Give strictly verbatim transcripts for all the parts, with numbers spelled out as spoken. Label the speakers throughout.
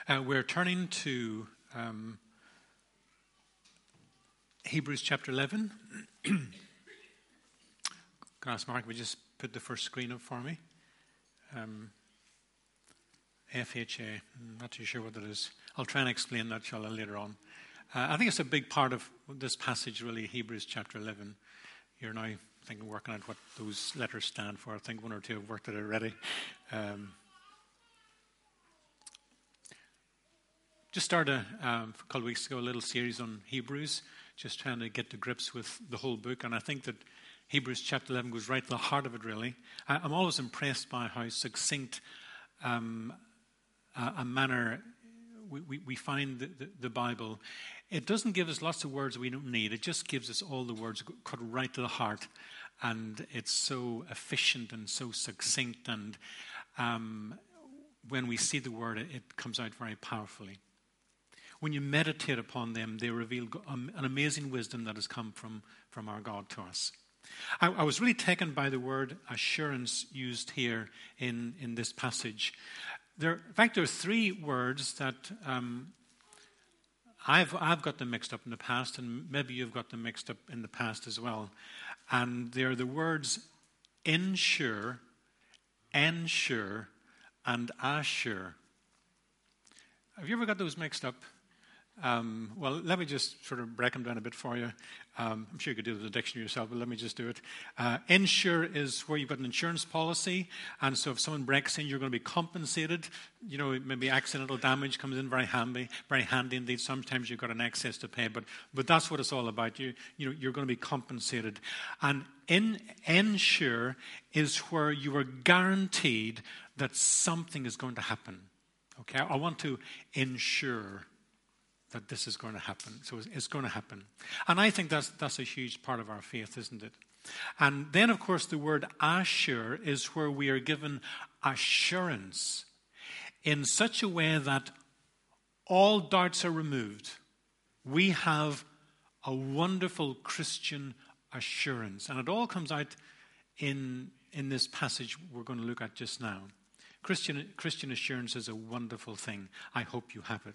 Speaker 1: Uh, we're turning to um, Hebrews chapter eleven. Can I ask Mark, would you just put the first screen up for me? Um, F H A, I'm not too sure what it is. I'll try and explain that, shall I, later on. Uh, I think it's a big part of this passage, really, Hebrews chapter eleven. You're now thinking, working out what those letters stand for. I think one or two have worked at it already. Um, just started um, a couple of weeks ago a little series on Hebrews, just trying to get to grips with the whole book. And I think that Hebrews chapter eleven goes right to the heart of it, really. I, I'm always impressed by how succinct um, a, a manner we, we, we find the, the, the Bible. It doesn't give us lots of words we don't need. It just gives us all the words cut right to the heart. And it's so efficient and so succinct. And um, when we see the word, it, it comes out very powerfully. When you meditate upon them, they reveal an amazing wisdom that has come from, from our God to us. I, I was really taken by the word assurance used here in, in this passage. There, in fact, there are three words that um, I've, I've got them mixed up in the past, and maybe you've got them mixed up in the past as well. And they're the words ensure, ensure, and assure. Have you ever got those mixed up? Um, well, let me just sort of break them down a bit for you. Um, I'm sure you could do the dictionary yourself, but let me just do it. Uh, insure is where you've got an insurance policy, and so if someone breaks in, you're going to be compensated. You know, maybe accidental damage comes in very handy, very handy indeed. Sometimes you've got an excess to pay, but but that's what it's all about. You you know, you're going to be compensated. And in insure is where you are guaranteed that something is going to happen. Okay, I want to ensure that this is going to happen. So it's going to happen. And I think that's that's a huge part of our faith, isn't it? And then, of course, the word assure is where we are given assurance in such a way that all doubts are removed. We have a wonderful Christian assurance. And it all comes out in, in this passage we're going to look at just now. Christian, Christian assurance is a wonderful thing. I hope you have it.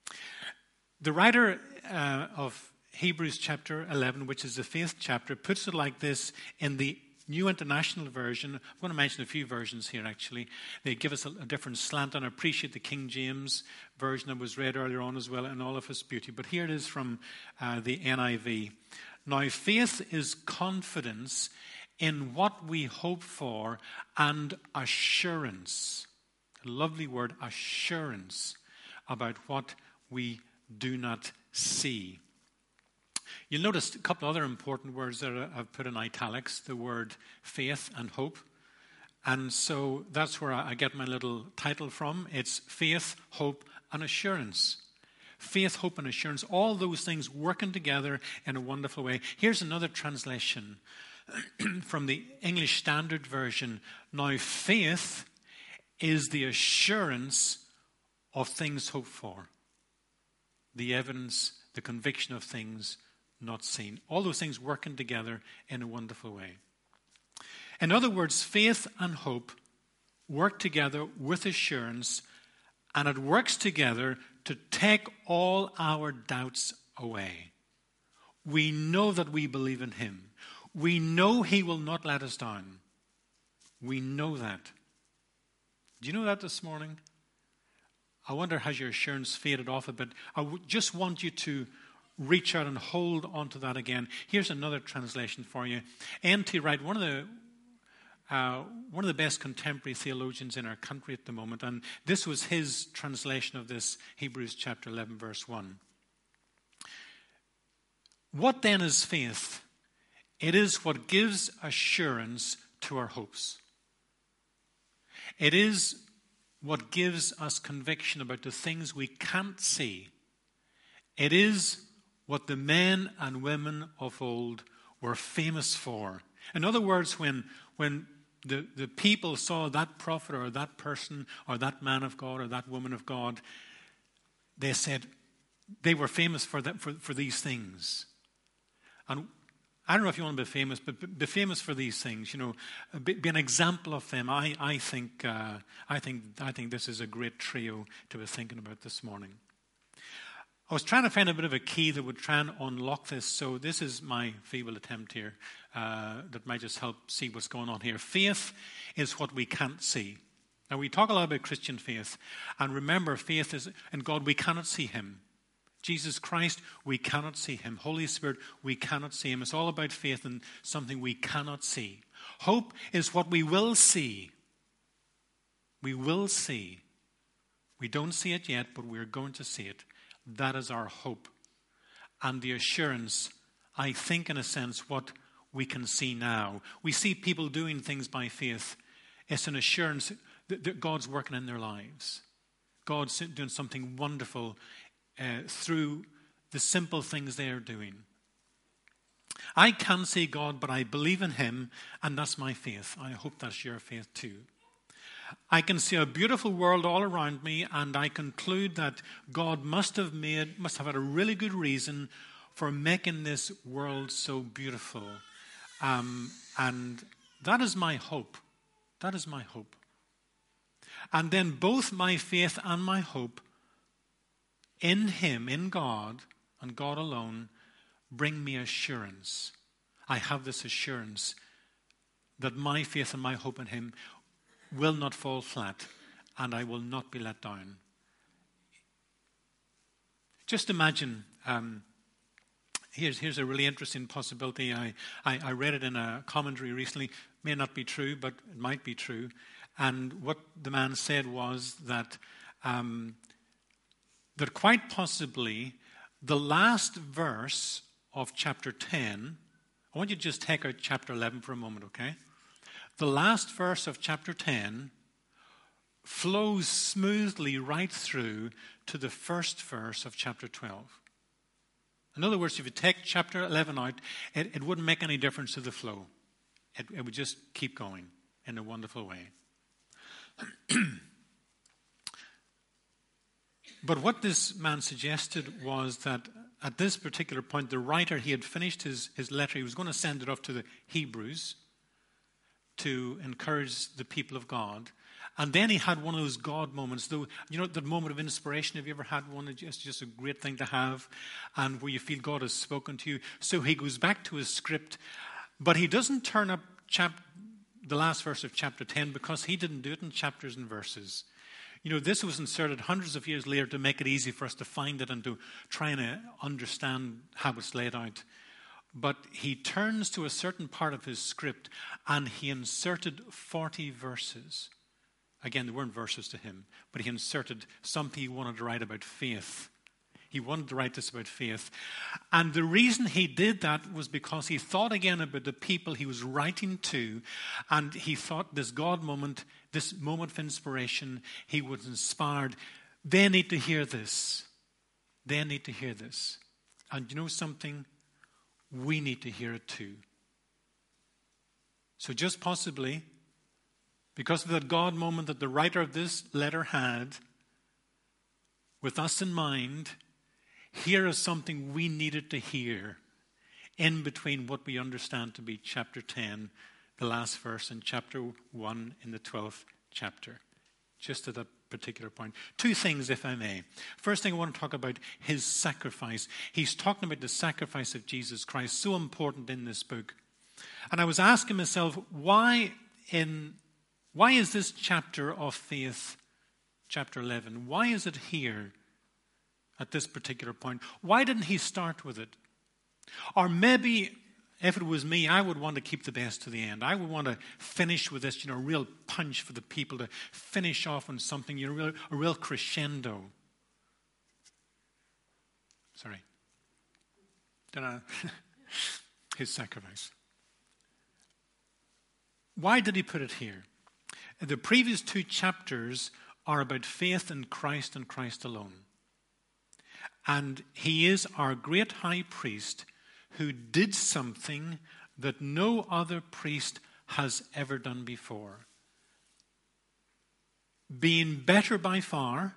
Speaker 1: The writer uh, of Hebrews chapter eleven, which is the fifth chapter, puts it like this in the New International Version. I'm going to mention a few versions here, actually. They give us a, a different slant, and I appreciate the King James version that was read earlier on as well in all of its beauty. But here it is from uh, the N I V. Now, faith is confidence in what we hope for and assurance. A lovely word, assurance, about what we do not see. You'll notice a couple other important words that I've put in italics, the word faith and hope. And so that's where I get my little title from. It's faith, hope, and assurance. Faith, hope, and assurance, all those things working together in a wonderful way. Here's another translation from the English Standard Version. Now, faith is the assurance of things hoped for. The evidence, the conviction of things not seen. All those things working together in a wonderful way. In other words, faith and hope work together with assurance, and it works together to take all our doubts away. We know that we believe in Him. We know He will not let us down. We know that. Do you know that this morning? I wonder, has your assurance faded off a bit? I w- just want you to reach out and hold on to that again. Here's another translation for you. N T Wright, one of the uh, one of the best contemporary theologians in our country at the moment, and this was his translation of this Hebrews chapter eleven, verse one. What then is faith? It is what gives assurance to our hopes. It is what gives us conviction about the things we can't see. It is what the men and women of old were famous for. In other words, when, when the, the people saw that prophet or that person or that man of God or that woman of God, they said they were famous for, that, for, for these things. And I don't know if you want to be famous, but be famous for these things. You know, be, be an example of them. I, I think, uh, I think, I think this is a great trio to be thinking about this morning. I was trying to find a bit of a key that would try and unlock this. So this is my feeble attempt here uh, that might just help see what's going on here. Faith is what we can't see. Now, we talk a lot about Christian faith. And remember, faith is in God, we cannot see him. Jesus Christ, we cannot see him. Holy Spirit, we cannot see him. It's all about faith in something we cannot see. Hope is what we will see. We will see. We don't see it yet, but we're going to see it. That is our hope. And the assurance, I think in a sense, what we can see now. We see people doing things by faith. It's an assurance that God's working in their lives. God's doing something wonderful uh, through the simple things they are doing. I can see God, but I believe in him, and that's my faith. I hope that's your faith too. I can see a beautiful world all around me, and I conclude that God must have made, must have had a really good reason for making this world so beautiful. Um, and that is my hope. That is my hope. And then both my faith and my hope in him, in God, and God alone, bring me assurance. I have this assurance that my faith and my hope in him will not fall flat, and I will not be let down. Just imagine, um, here's, here's a really interesting possibility. I, I, I read it in a commentary recently. May not be true, but it might be true. And what the man said was that, um, that quite possibly the last verse of chapter ten, I want you to just take out chapter eleven for a moment, okay? The last verse of chapter ten flows smoothly right through to the first verse of chapter twelve. In other words, if you take chapter eleven out, it, it wouldn't make any difference to the flow. It, it would just keep going in a wonderful way. But what this man suggested was that at this particular point, the writer, he had finished his, his letter. He was going to send it off to the Hebrews to encourage the people of God. And then he had one of those God moments. Though, you know, that moment of inspiration, have you ever had one? It's just a great thing to have, and where you feel God has spoken to you. So he goes back to his script, but he doesn't turn up chap- the last verse of chapter ten, because he didn't do it in chapters and verses. You know, this was inserted hundreds of years later to make it easy for us to find it and to try and uh, understand how it's laid out. But he turns to a certain part of his script and he inserted forty verses. Again, there weren't verses to him, but he inserted something he wanted to write about faith. He wanted to write this about faith. And the reason he did that was because he thought again about the people he was writing to, and he thought this God moment, this moment of inspiration, he was inspired. They need to hear this. They need to hear this. And you know something? We need to hear it too. So just possibly, because of that God moment that the writer of this letter had, with us in mind, here is something we needed to hear in between what we understand to be chapter ten, the last verse, and chapter one in the twelfth chapter. Just at that particular point. Two things, if I may. First thing I want to talk about, his sacrifice. He's talking about the sacrifice of Jesus Christ, so important in this book. And I was asking myself, why in why is this chapter of faith, chapter eleven, why is it here at this particular point? Why didn't he start with it? Or maybe, if it was me, I would want to keep the best to the end. I would want to finish with this, you know, real punch for the people, to finish off on something, you know, real, a real crescendo. Sorry. Don't know. His sacrifice. Why did he put it here? The previous two chapters are about faith in Christ and Christ alone. And he is our great high priest who did something that no other priest has ever done before. Being better by far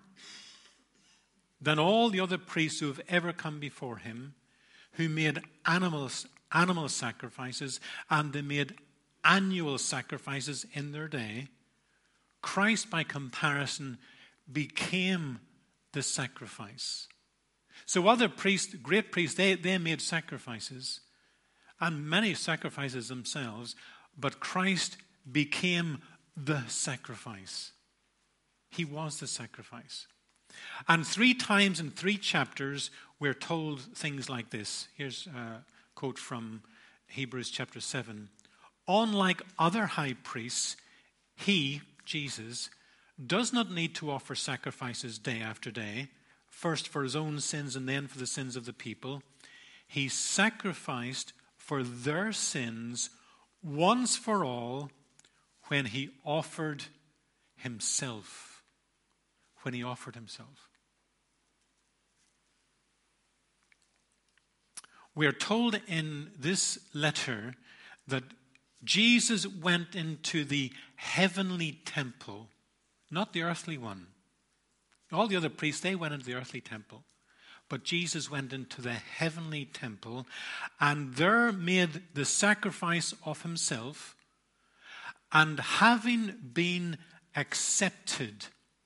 Speaker 1: than all the other priests who have ever come before him, who made animals animal sacrifices and they made annual sacrifices in their day, Christ, by comparison, became the sacrifice. So other priests, great priests, they, they made sacrifices, and many sacrifices themselves, but Christ became the sacrifice. He was the sacrifice. And three times in three chapters, we're told things like this. Here's a quote from Hebrews chapter seven. Unlike other high priests, he, Jesus, does not need to offer sacrifices day after day, first for his own sins and then for the sins of the people. He sacrificed for their sins once for all when he offered himself. When he offered himself. We are told in this letter that Jesus went into the heavenly temple, not the earthly one. All the other priests, they went into the earthly temple. But Jesus went into the heavenly temple and there made the sacrifice of himself, and having been accepted,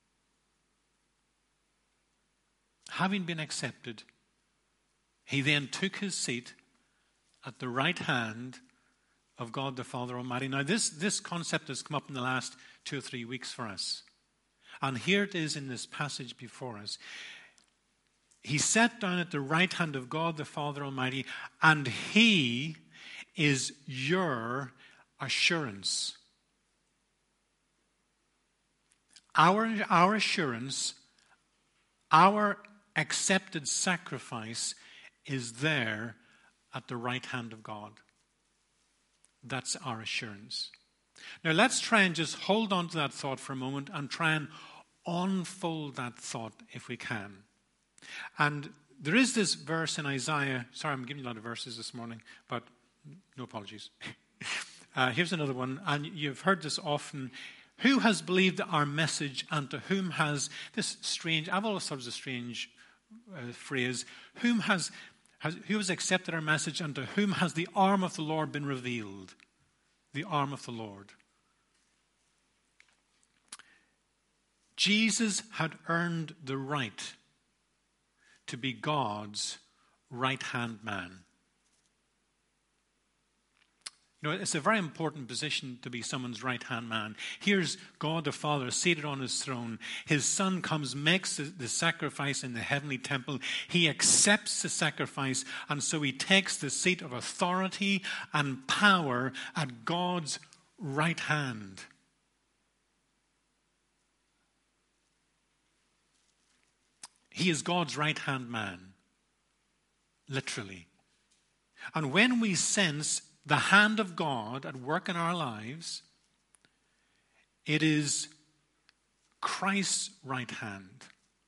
Speaker 1: having been accepted, he then took his seat at the right hand of God the Father Almighty. Now this, this concept has come up in the last two or three weeks for us. And here it is in this passage before us. He sat down at the right hand of God the Father Almighty, and he is your assurance. Our, our assurance, our accepted sacrifice is there at the right hand of God. That's our assurance. Now let's try and just hold on to that thought for a moment and try and unfold that thought if we can. And there is this verse in Isaiah. Sorry, I'm giving you a lot of verses this morning, but no apologies. uh, here's another one, and you've heard this often. Who has believed our message, and to whom has this strange, I've always thought it was a strange uh, phrase, whom has, has, who has accepted our message, and to whom has the arm of the Lord been revealed? The arm of the Lord. Jesus had earned the right to be God's right-hand man. You know, it's a very important position to be someone's right-hand man. Here's God the Father seated on his throne. His Son comes, makes the, the sacrifice in the heavenly temple. He accepts the sacrifice, and so he takes the seat of authority and power at God's right hand. He is God's right-hand man, literally. And when we sense the hand of God at work in our lives, it is Christ's right hand.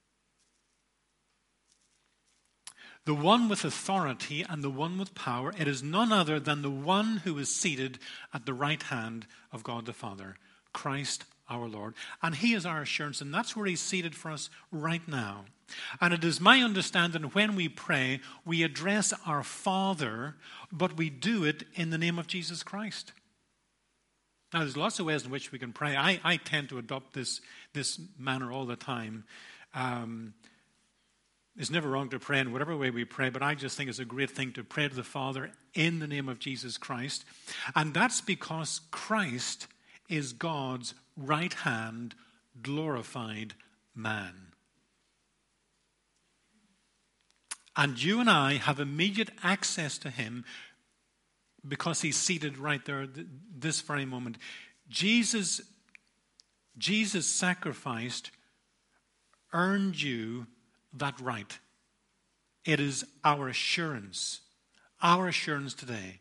Speaker 1: The one with authority and the one with power, it is none other than the one who is seated at the right hand of God the Father, Christ our Lord. And he is our assurance, and that's where he's seated for us right now. And it is my understanding when we pray, we address our Father, but we do it in the name of Jesus Christ. Now, there's lots of ways in which we can pray. I, I tend to adopt this, this manner all the time. Um, it's never wrong to pray in whatever way we pray, but I just think it's a great thing to pray to the Father in the name of Jesus Christ. And that's because Christ is God's right hand, glorified man. And you and I have immediate access to him because he's seated right there this very moment. Jesus, Jesus sacrificed, earned you that right. It is our assurance, our assurance today.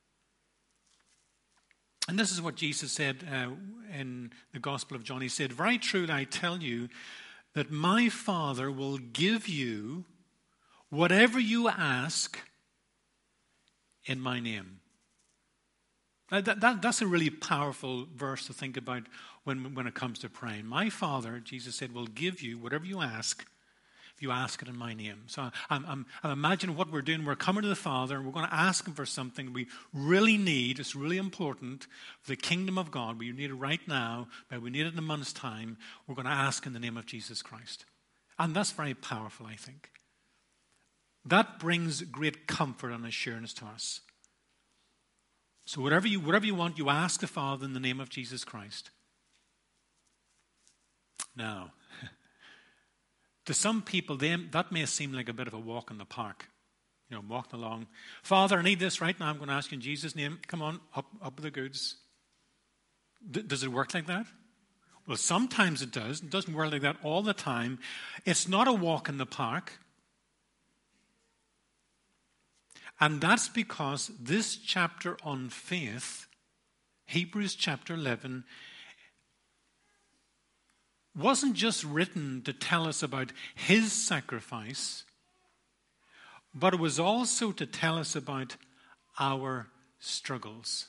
Speaker 1: And this is what Jesus said uh, in the Gospel of John. He said, "Very truly I tell you that my Father will give you whatever you ask in my name." Now that, that, that's a really powerful verse to think about when, when it comes to praying. My Father, Jesus said, will give you whatever you ask if you ask it in my name. So I'm, I'm, I'm imagining what we're doing. We're coming to the Father and we're going to ask him for something we really need. It's really important for the kingdom of God. We need it right now, but we need it in a month's time. We're going to ask in the name of Jesus Christ. And that's very powerful, I think. That brings great comfort and assurance to us. So whatever you, whatever you want, you ask the Father in the name of Jesus Christ. Now, to some people, they, that may seem like a bit of a walk in the park. You know, walking along. Father, I need this right now. I'm going to ask you in Jesus' name. Come on, up, up with the goods. D- does it work like that? Well, sometimes it does. It doesn't work like that all the time. It's not a walk in the park. And that's because this chapter on faith, Hebrews chapter eleven, wasn't just written to tell us about his sacrifice, but it was also to tell us about our struggles.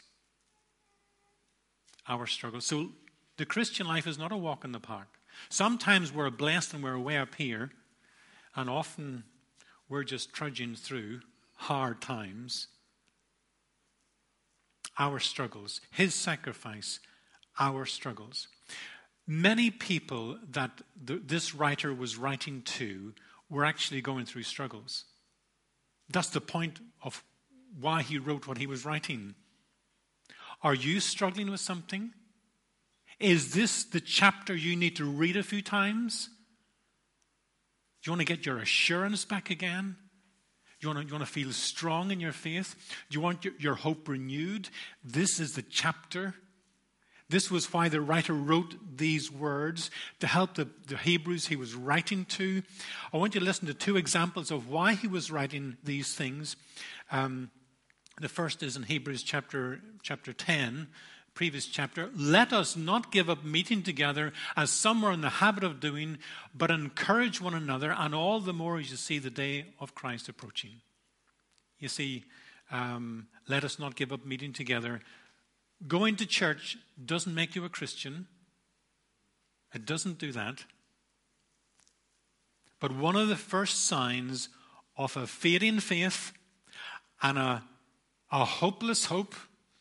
Speaker 1: Our struggles. So the Christian life is not a walk in the park. Sometimes we're blessed and we're way up here, and often we're just trudging through hard times. Our struggles, his sacrifice, our struggles. Many people that the, this writer was writing to were actually going through struggles. That's the point of why he wrote what he was writing. Are you struggling with something? Is this the chapter you need to read a few times? Do you want to get your assurance back again? Do you want to, you want to feel strong in your faith? Do you want your, your hope renewed? This is the chapter. This was why the writer wrote these words, to help the, the Hebrews he was writing to. I want you to listen to two examples of why he was writing these things. Um, the first is in Hebrews chapter, chapter ten, previous chapter. Let us not give up meeting together as some are in the habit of doing, but encourage one another, and all the more as you see the day of Christ approaching. You see, um, let us not give up meeting together. Going to church doesn't make you a Christian. It doesn't do that. But one of the first signs of a fading faith and a, a hopeless hope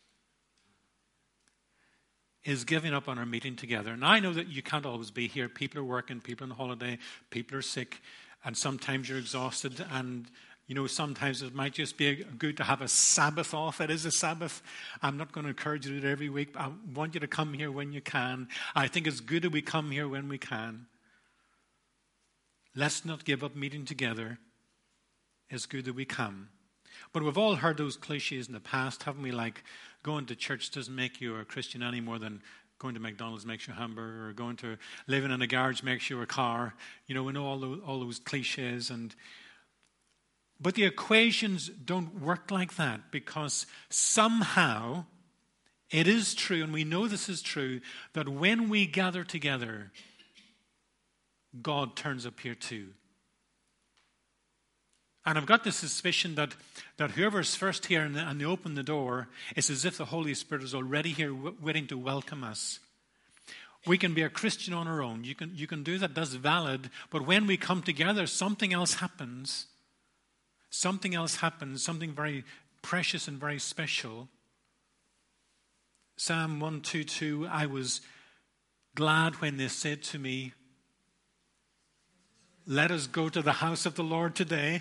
Speaker 1: is giving up on our meeting together. Now, I know that you can't always be here. People are working, people are on holiday, people are sick, and sometimes you're exhausted, and you know, sometimes it might just be good to have a Sabbath off. It is a Sabbath. I'm not going to encourage you to do it every week, but I want you to come here when you can. I think it's good that we come here when we can. Let's not give up meeting together. It's good that we come. But we've all heard those cliches in the past, haven't we? Like, going to church doesn't make you a Christian any more than going to McDonald's makes you a hamburger, or going to living in a garage makes you a car. You know, we know all those, all those cliches. And But the equations don't work like that, because somehow it is true, and we know this is true, that when we gather together, God turns up here too. And I've got the suspicion that, that whoever's first here and they, and they open the door, it's as if the Holy Spirit is already here w- waiting to welcome us. We can be a Christian on our own. You can, you can do that. That's valid. But when we come together, something else happens. Something else happens. Something very precious and very special. Psalm one twenty-two, I was glad when they said to me, let us go to the house of the Lord today.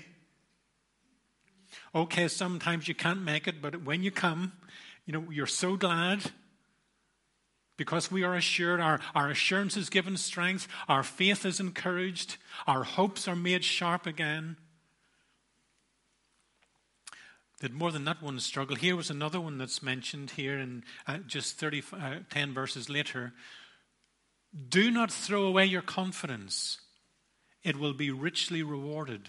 Speaker 1: Okay, sometimes you can't make it, but when you come, you know, you're so glad because we are assured, our, our assurance is given strength, our faith is encouraged, our hopes are made sharp again. Did more than that one struggle. Here was another one that's mentioned here in uh, just thirty, uh, ten verses later. Do not throw away your confidence. It will be richly rewarded.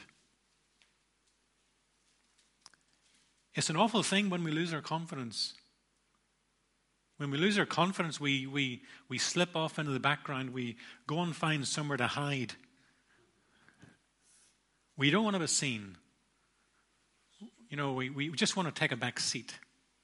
Speaker 1: It's an awful thing when we lose our confidence. When we lose our confidence, we, we, we slip off into the background. We go and find somewhere to hide. We don't want to be seen. You know, we, we just want to take a back seat.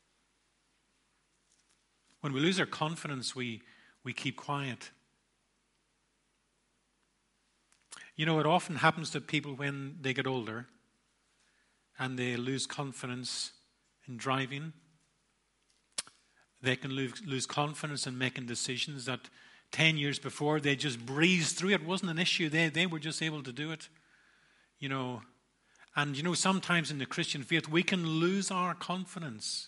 Speaker 1: When we lose our confidence, we, we keep quiet. You know, it often happens to people when they get older and they lose confidence in driving. They can lose, lose confidence in making decisions that ten years before they just breezed through. It wasn't an issue. They, they were just able to do it. You know, and you know, sometimes in the Christian faith, we can lose our confidence.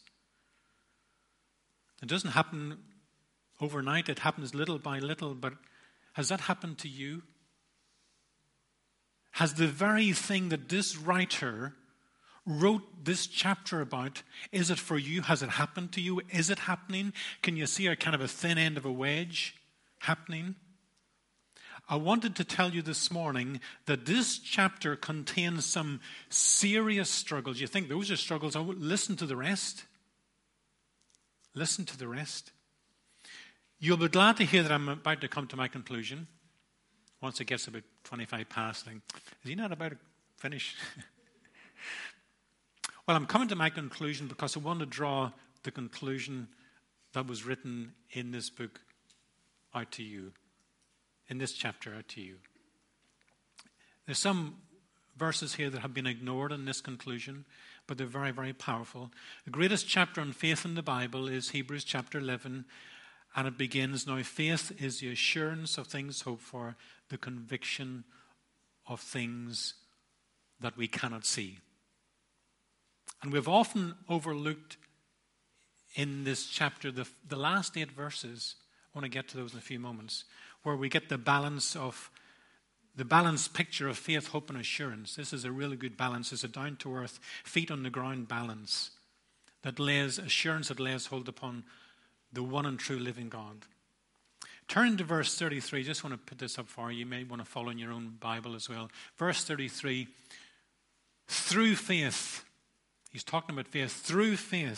Speaker 1: It doesn't happen overnight. It happens little by little. But has that happened to you? Has the very thing that this writer wrote this chapter about, is it for you? Has it happened to you? Is it happening? Can you see a kind of a thin end of a wedge happening? I wanted to tell you this morning that this chapter contains some serious struggles. You think those are struggles? Oh, listen to the rest. Listen to the rest. You'll be glad to hear that I'm about to come to my conclusion. Once it gets about twenty-five past, think, is he not about to finish? Well, I'm coming to my conclusion because I want to draw the conclusion that was written in this book out to you, in this chapter out to you. There's some verses here that have been ignored in this conclusion, but they're very, very powerful. The greatest chapter on faith in the Bible is Hebrews chapter eleven, and it begins, now faith is the assurance of things hoped for, the conviction of things that we cannot see. And we've often overlooked in this chapter the, the last eight verses. I want to get to those in a few moments, where we get the balance of the balanced picture of faith, hope, and assurance. This is a really good balance. It's a down-to-earth, feet on the ground balance that lays assurance, that lays hold upon the one and true living God. Turn to verse thirty-three. Just want to put this up for you. You may want to follow in your own Bible as well. Verse thirty-three. Through faith. He's talking about faith. Through faith,